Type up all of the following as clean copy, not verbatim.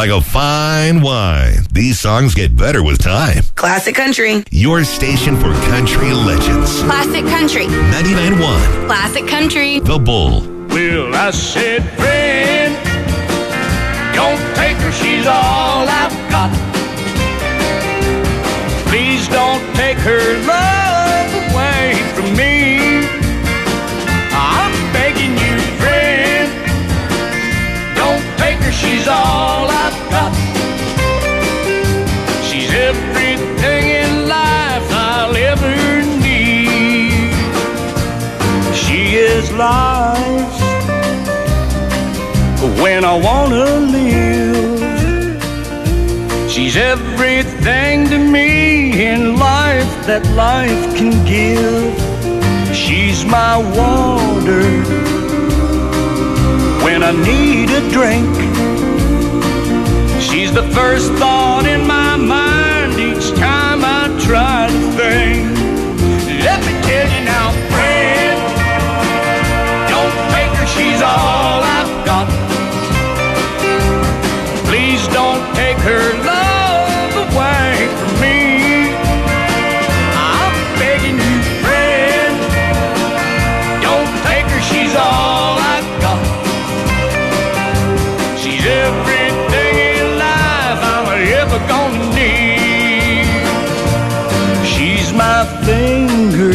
like a fine wine. These songs get better with time. Classic Country. Your station for country legends. Classic Country. 99.1. Classic Country. The Bull. Well, I said, friend, don't take her, she's all I've got. Please don't take her love away from me. I'm begging you, friend, don't take her, she's all I've got. She's everything in life I'll ever need. She is life when I wanna live. She's everything to me in life that life can give. She's my water when I need a drink. She's the first thought in my mind each time I try to think. Let me tell you now, friend, don't take her, she's all I've got. Please don't take her love away from me. I'm begging you, friend, don't take her, she's all I've got. She's everything in life I'm ever gonna need. She's my fingers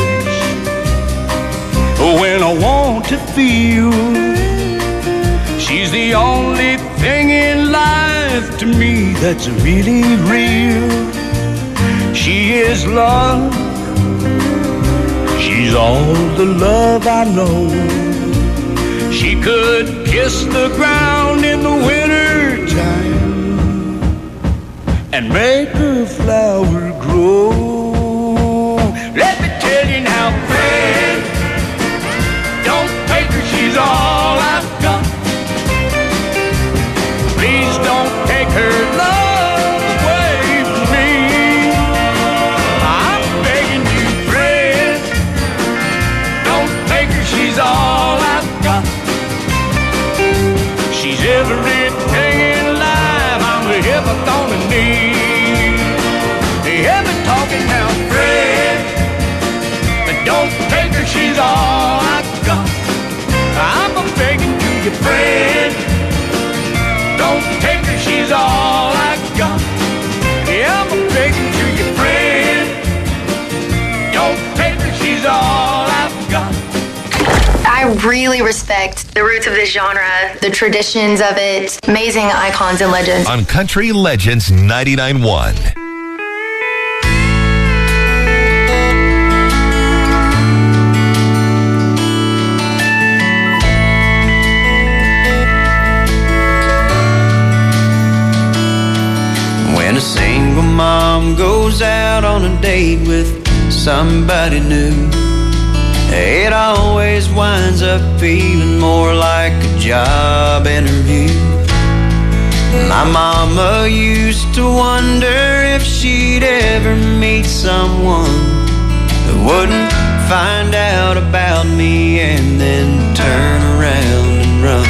when I want to feel. She's the only thing in life to me that's really real. She is love. She's all the love I know. She could kiss the ground in the winter time and make her flower grow. Let me tell you now, friend, don't take her, she's all I've got. Please don't take her love away from me. I'm begging you, friend, don't take her, she's all I've got. She's everything in life I'm ever gonna need. Ever talking now, friend, don't take her, she's all I've got. I'm begging you, friend, don't take her, she's all I got. Yeah, I'm begging to you, friend. Don't take her, she's all I've got. I really respect the roots of this genre, the traditions of it, amazing icons and legends. On Country Legends 99.1. When a single mom goes out on a date with somebody new, it always winds up feeling more like a job interview. My mama used to wonder if she'd ever meet someone who wouldn't find out about me and then turn around and run.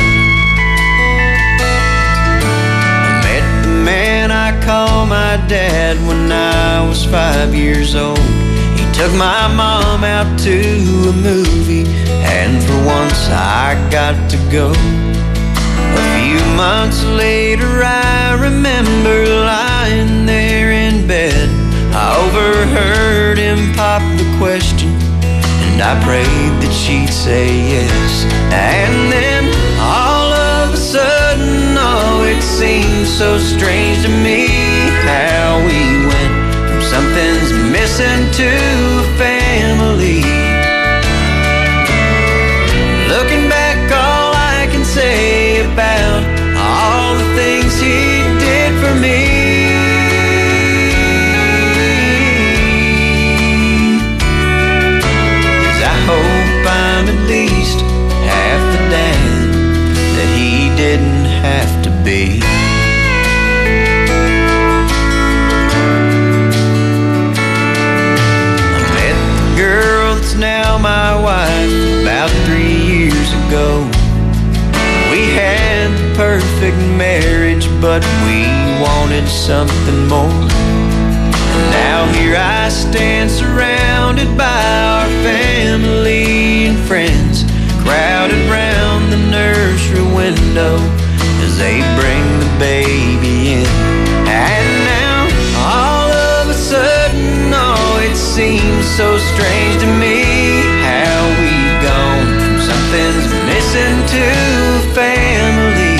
Man I call my dad when I was 5 years old. He took my mom out to a movie, and for once I got to go. A few months later I remember lying there in bed. I overheard him pop the question, and I prayed that she'd say yes. And then all of a sudden, oh, it seemed so strange to me how we went from something's missing to a family. Looking back, all I can say about all the things he did for me is I hope I'm at least half the dad that he didn't have to be. I met the girl that's now my wife about 3 years ago. We had the perfect marriage, but but we wanted something more. And now here I stand surrounded by our family and friends, crowded round the nursery window as they bring the baby in. And now, all of a sudden, oh, it seems so strange to me how we've gone from something's missing to family.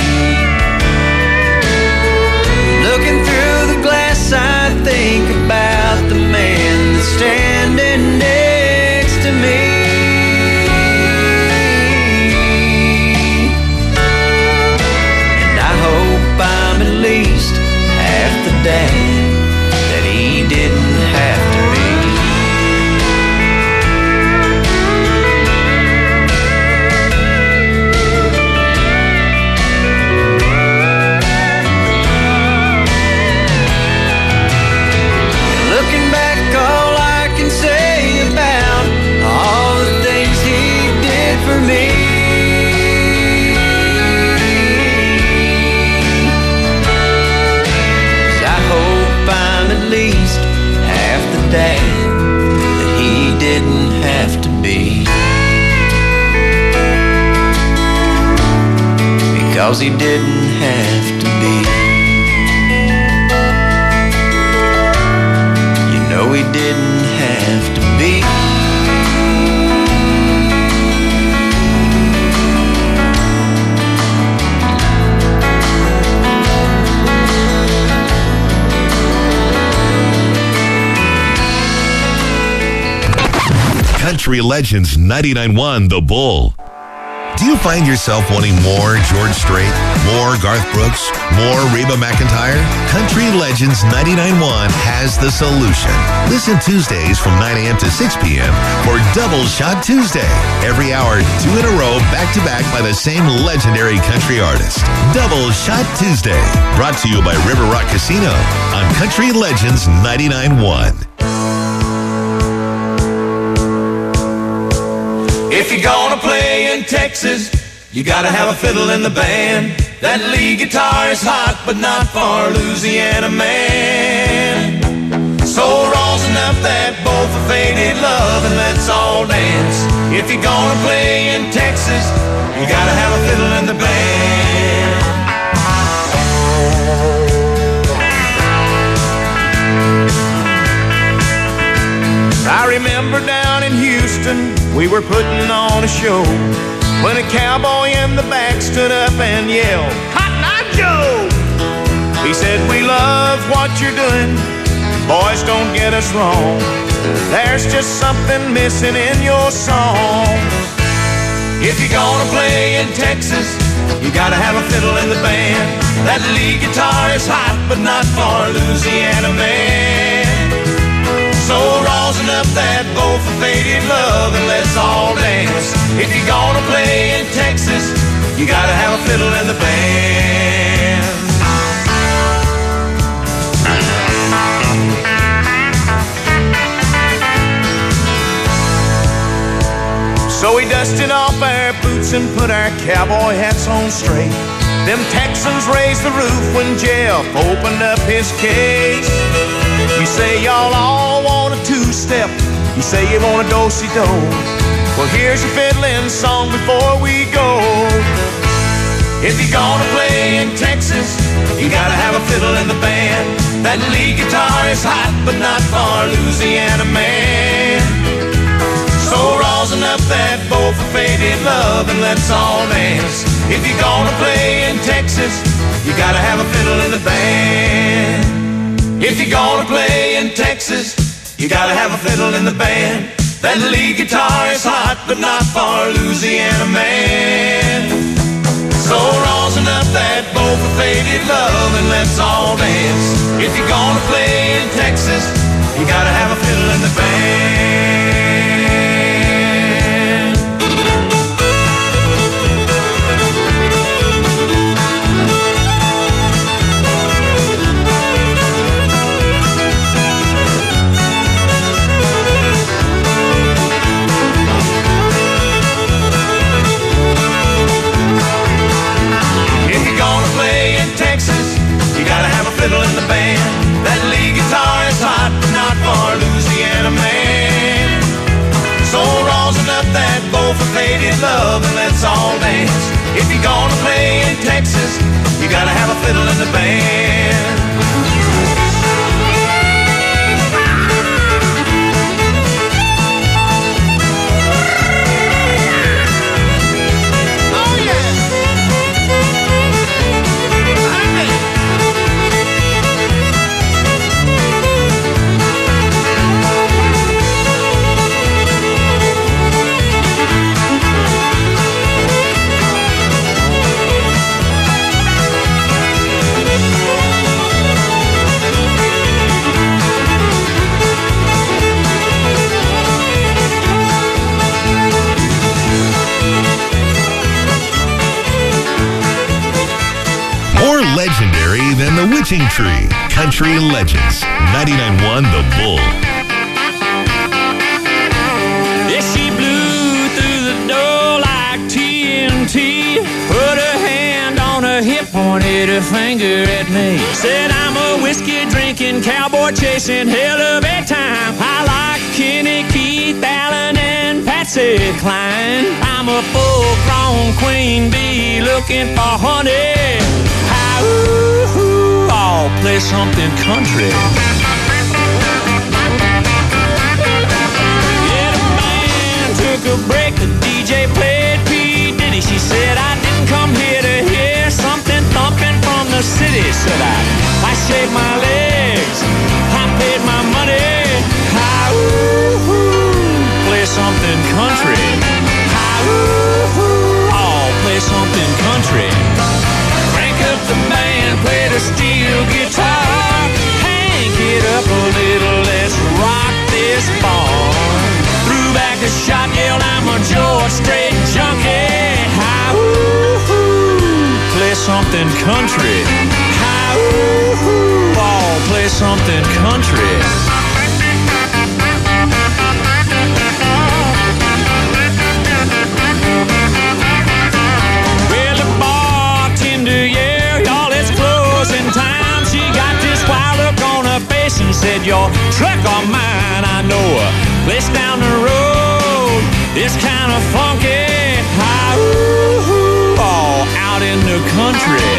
Looking through the glass, I think about the man that's standing next to me. I'm at least half the dad that he didn't have to be. Looking back, all I can say about all the things he did for me. At least half the dad that he didn't have to be, because he didn't have to be. You know he didn't have to be. Country Legends 99.1 The Bull. Do you find yourself wanting more George Strait, more Garth Brooks, more Reba McEntire? Country Legends 99.1 has the solution. Listen Tuesdays from 9 a.m. to 6 p.m. for Double Shot Tuesday. Every hour, 2 in a row, back-to-back by the same legendary country artist. Double Shot Tuesday. Brought to you by River Rock Casino on Country Legends 99.1. If you're gonna play in Texas, you gotta have a fiddle in the band. That lead guitar is hot, but not for Louisiana man. So rosin up that bowl for faded love and let's all dance. If you're gonna play in Texas, you gotta have a fiddle in the band. I remember down in Houston, we were putting on a show when a cowboy in the back stood up and yelled, "Cotton Eye Joe!" He said, "We love what you're doing, boys, don't get us wrong. There's just something missing in your song. If you're gonna play in Texas, you gotta have a fiddle in the band. That lead guitar is hot, but not for Louisiana man. So rosin up that bowl for faded love and let's all dance. If you're gonna play in Texas, you gotta have a fiddle in the band." So we dusted off our boots and put our cowboy hats on straight. Them Texans raised the roof when Jeff opened up his case. You say y'all all want a two-step, you say you want a do-si-do. Well, here's your fiddling song before we go. If you're gonna play in Texas, you gotta have a fiddle in the band. That lead guitar is hot, but not for Louisiana man. So rosin up that bowl for faded love and let's all dance. If you're gonna play in Texas, you gotta have a fiddle in the band. If you're gonna play in Texas, you gotta have a fiddle in the band. That lead guitar is hot, but not for Louisiana man. So rosin up that bowl for faded love and let's all dance. If you're gonna play in Texas, you gotta have a fiddle in the band. of love and let's all dance. If you're gonna play in Texas, you gotta have a fiddle in the band. More legendary than the Witching Tree. Country Legends. 99.1 The Bull. Yeah, she blew through the door like TNT. Put her hand on her hip, pointed her finger at me. Said I'm a whiskey drinking, cowboy chasing hell of a time. I like Kenny, Keith, Allen, and Patsy Cline. I'm a full-grown queen bee looking for honey. Ooh, I'll play something country. Yeah, the band took a break. The DJ played P. Diddy. She said, I didn't come here to hear something thumping from the city. Said I shaved my legs. I paid my money. Ooh, play something country. Ooh, I'll play something country. The band played a steel guitar. Hank it up a little, let's rock this bar. Threw back a shot, yelled I'm a George Strait junkie. Ooh, play something country. Ooh, I'll play something country. Well, the bartender, yeah, time. She got this wild look on her face and said, your truck or mine, I know a place down the road. It's kind of funky. Ooh, all out in the country.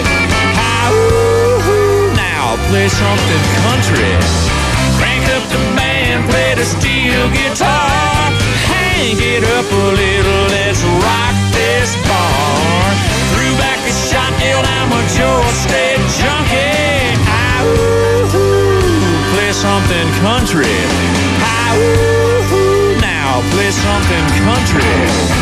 Ooh, now play something country. Crank up the band, play the steel guitar. Hang it up a little, let's rock this bar. Threw back a shot, yelled I'm a George Strait junkie. Ooh, play something country. Ooh, now play something country.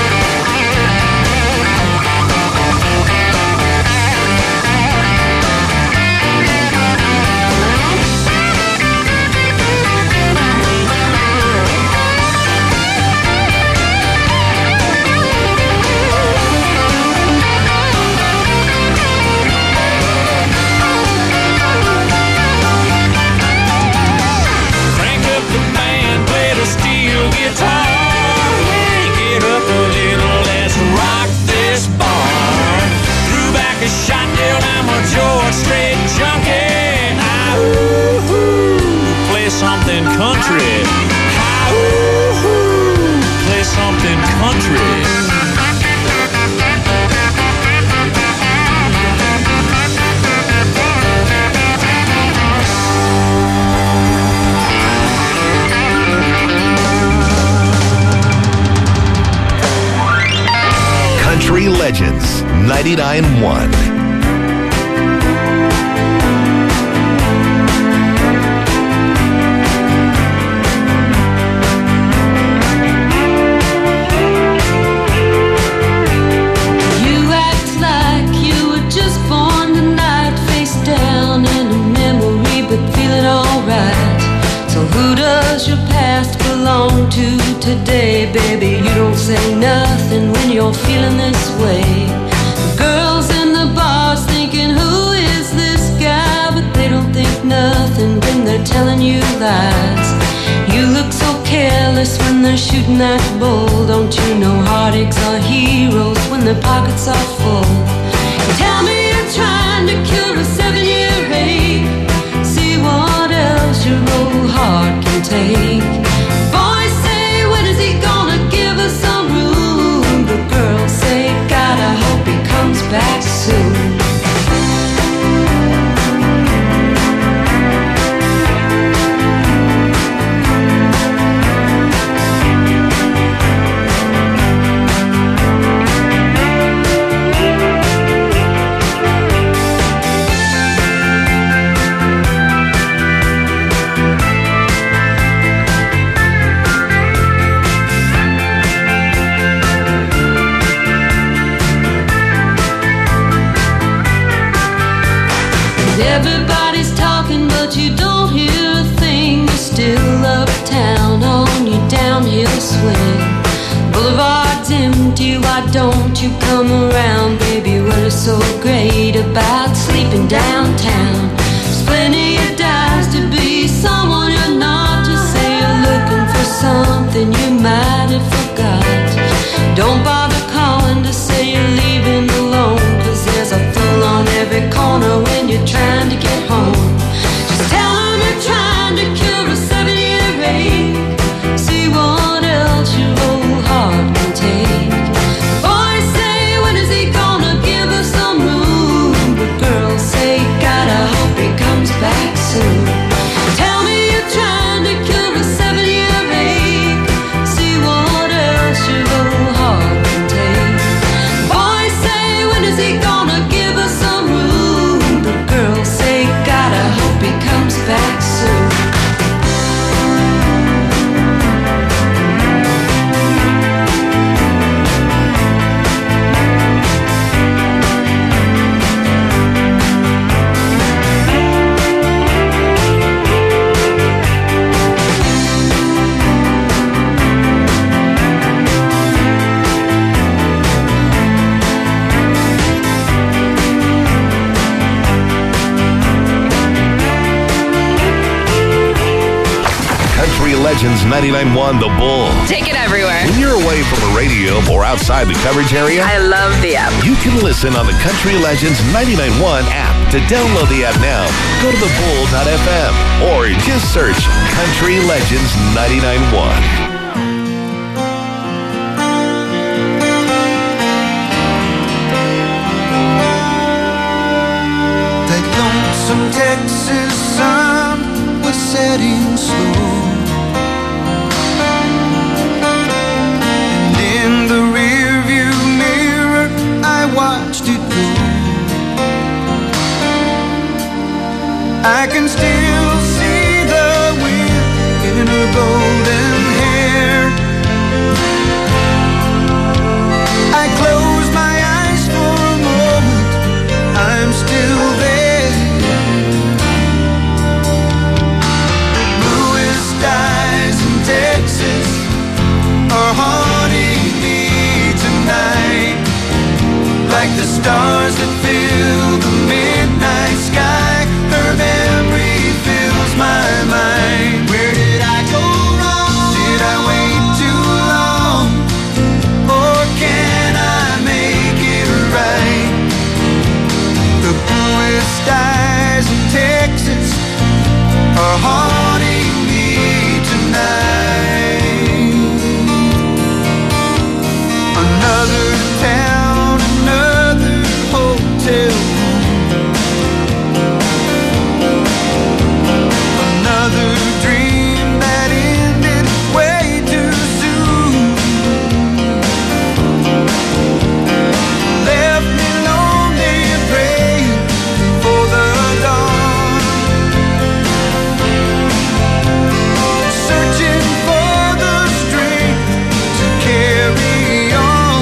Shot down, I'm a George Strait junkie. Ooh, play something country. Ooh, play something country. Country Legends. 99.1. Today, baby, you don't say nothing when you're feeling this way. The girls in the bars thinking, who is this guy? But they don't think nothing when they're telling you lies. You look so careless when they're shooting that bull. Don't you know heartaches are heroes when their pockets are full? Tell me you're trying to cure a 7-year ache. See what else your old heart can take. Boys say, when is he gonna give us some room? but you don't hear a thing. You're still uptown on your downhill swing. Boulevard's empty, why don't you come around, baby? What is so great about sleeping downtown? There's plenty of dives to be someone you're not. Just say you're looking for something you might have forgot. Don't bother calling to say you're leaving alone, 'cause there's a fool on every corner when you're trying to get home. Just tell them you're trying to cure a 7-year ache. See what else your old heart can take. Boys say, when is he gonna give us some room? But girls say, God, I hope he comes back soon. Tell me you're trying to cure a 7-year ache. See what else your old heart can take. Boys say, when is he gonna give us some room? But girls say, God, I hope he comes back soon. Country Legends 99.1 The Bull. Take it everywhere. When you're away from a radio or outside the coverage area, I love the app. you can listen on the Country Legends 99.1 app. To download the app now, go to thebull.fm or just search Country Legends 99.1. That lonesome Texas sun was setting slow, and in the rearview mirror I watched it go. I can still see the wind in her golden hair. I closed my eyes for a moment, I'm still there. Bluest eyes in Texas are haunting me tonight, like the stars that fill the midnight sky. Her memory fills my mind. Where did I go wrong? Did I wait too long? Or can I make it right? The bluest eyes in Texas are haunting me tonight. Another town, another hotel, another dream that ended way too soon. Left me lonely and praying for the dawn, searching for the strength to carry on.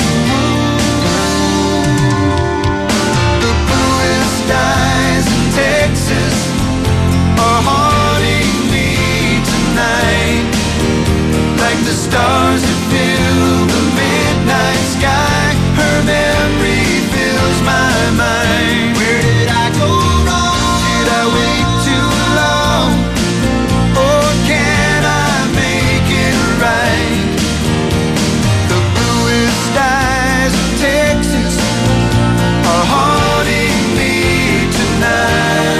The bluest eyes in Texas are haunting me tonight, like the stars that fill the midnight sky. Her memory fills my mind. Where did I go wrong? Did I wait too long? Or can I make it right? The bluest eyes of Texas are haunting me tonight.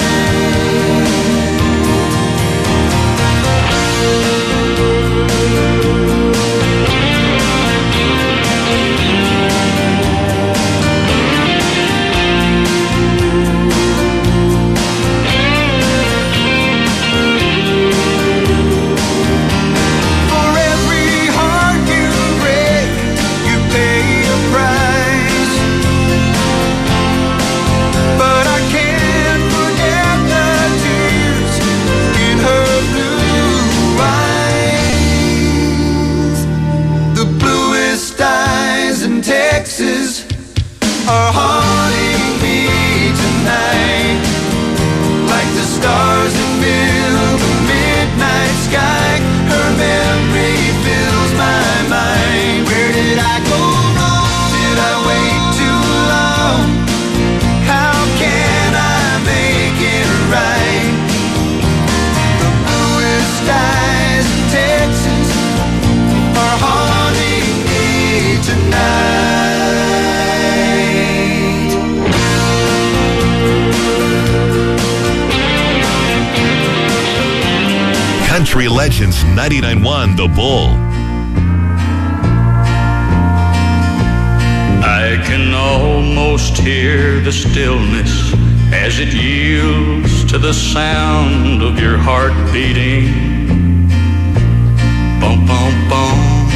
For every heart you break, you pay a price. But I can't forget the tears in her blue eyes. The bluest eyes in Texas are haunting me tonight, like the stars that fill Country Legends 99.1 The Bull. I can almost hear the stillness as it yields to the sound of your heart beating. Bum, bum, bum.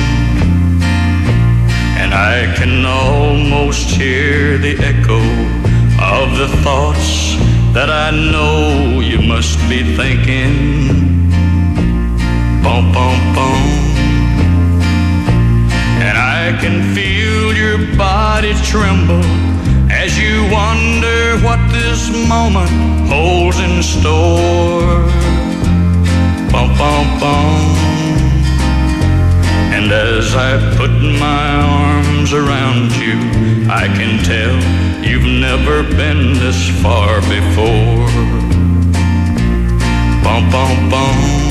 And I can almost hear the echo of the thoughts that I know you must be thinking. Bum, bum, bum. And I can feel your body tremble as you wonder what this moment holds in store. Bum, bum, bum. And as I put my arms around you, I can tell you've never been this far before. Bum, bum, bum.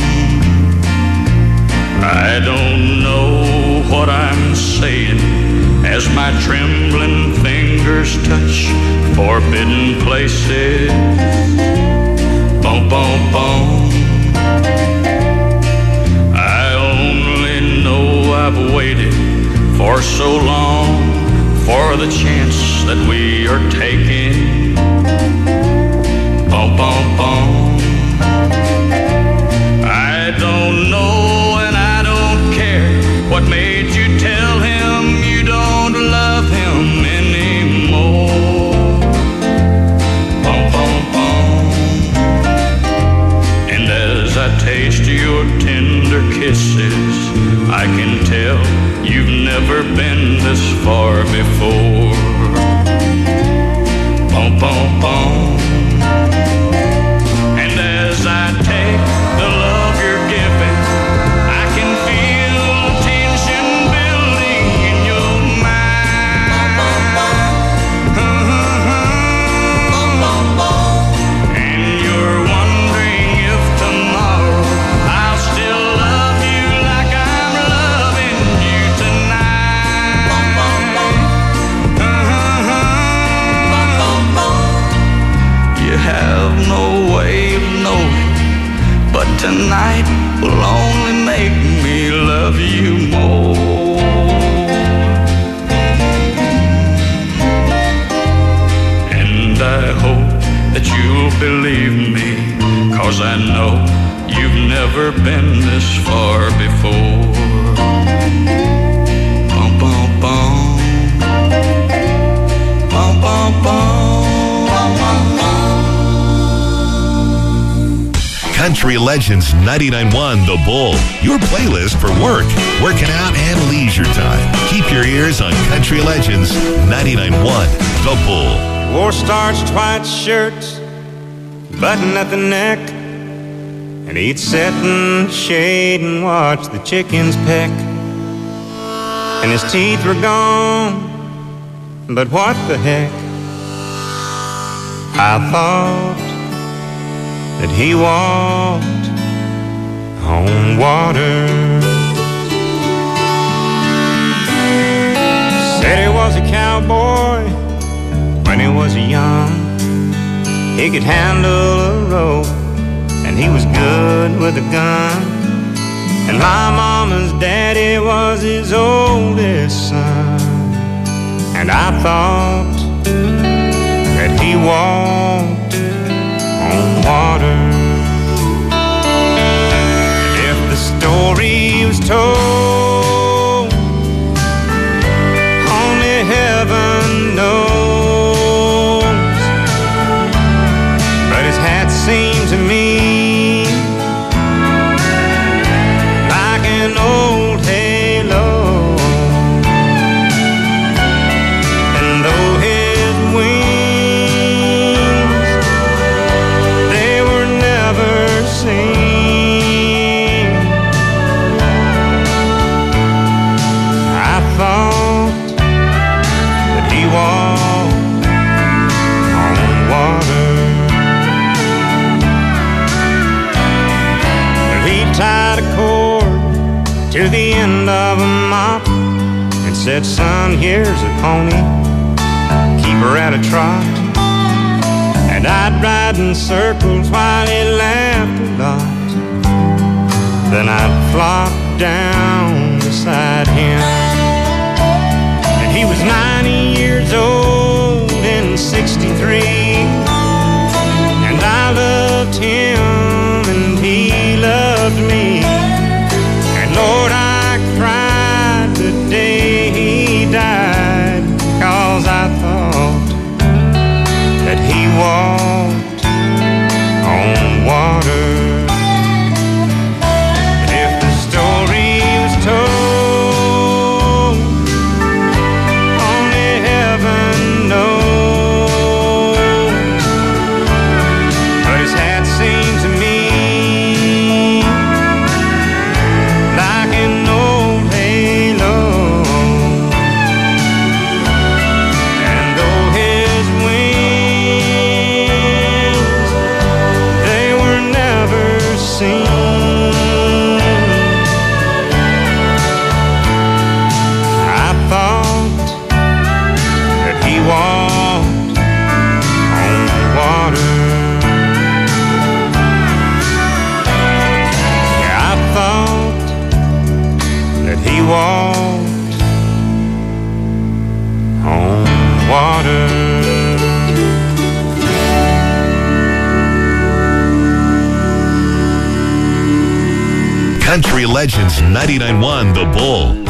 I don't know what I'm saying as my trembling fingers touch forbidden places. Bum, bum, bum. I only know I've waited for so long for the chance that we are taking. Bum, bum, bum. I don't know and I don't care what made you tell him you don't love him anymore. Bum, bum, bum. And as I taste your tender kisses, I can tell you've never been this far before. Bum, bum, bum. And as I take the love you're giving, I can feel tension building in your mind. And you're wondering if tomorrow I'll still love you like I'm loving you tonight. You have no way of knowing, but tonight will only make me love you more. And I hope that you'll believe me, 'cause I know you've never been this far before. Bum, bum, bum. Bum, bum, bum. Country Legends 99.1 The Bull. Your playlist for work, working out, and leisure time. Keep your ears on Country Legends 99.1 The Bull. Wore starched white shirts, button at the neck, and he'd sit in the shade and watch the chickens peck. And his teeth were gone, but what the heck? I thought that he walked on water. Said he was a cowboy when he was young. He could handle a rope and he was good with a gun. And my mama's daddy was his oldest son. And I thought that he walked on water. If the story was told, only heaven knows. But his hat seemed to me like an old halo. And though his wings, they were never seen, I thought that he walked on water. He tied a cord to the end of a mop and said, son, here's a pony, keep her at a trot. And I'd ride in circles while he laughed a lot. then I'd flop down beside him. And he was 90 years old in 63, and I loved him and he loved me. And Lord, I cried the day he died, 'cause I thought that he walked on water. And if the story was told, only heaven knows. But his hat seemed to me like an old halo, and though his wings, they were never seen, I thought that he walked on water. Yeah, I thought that he walked on water. Country Legends 99.1 The Bull.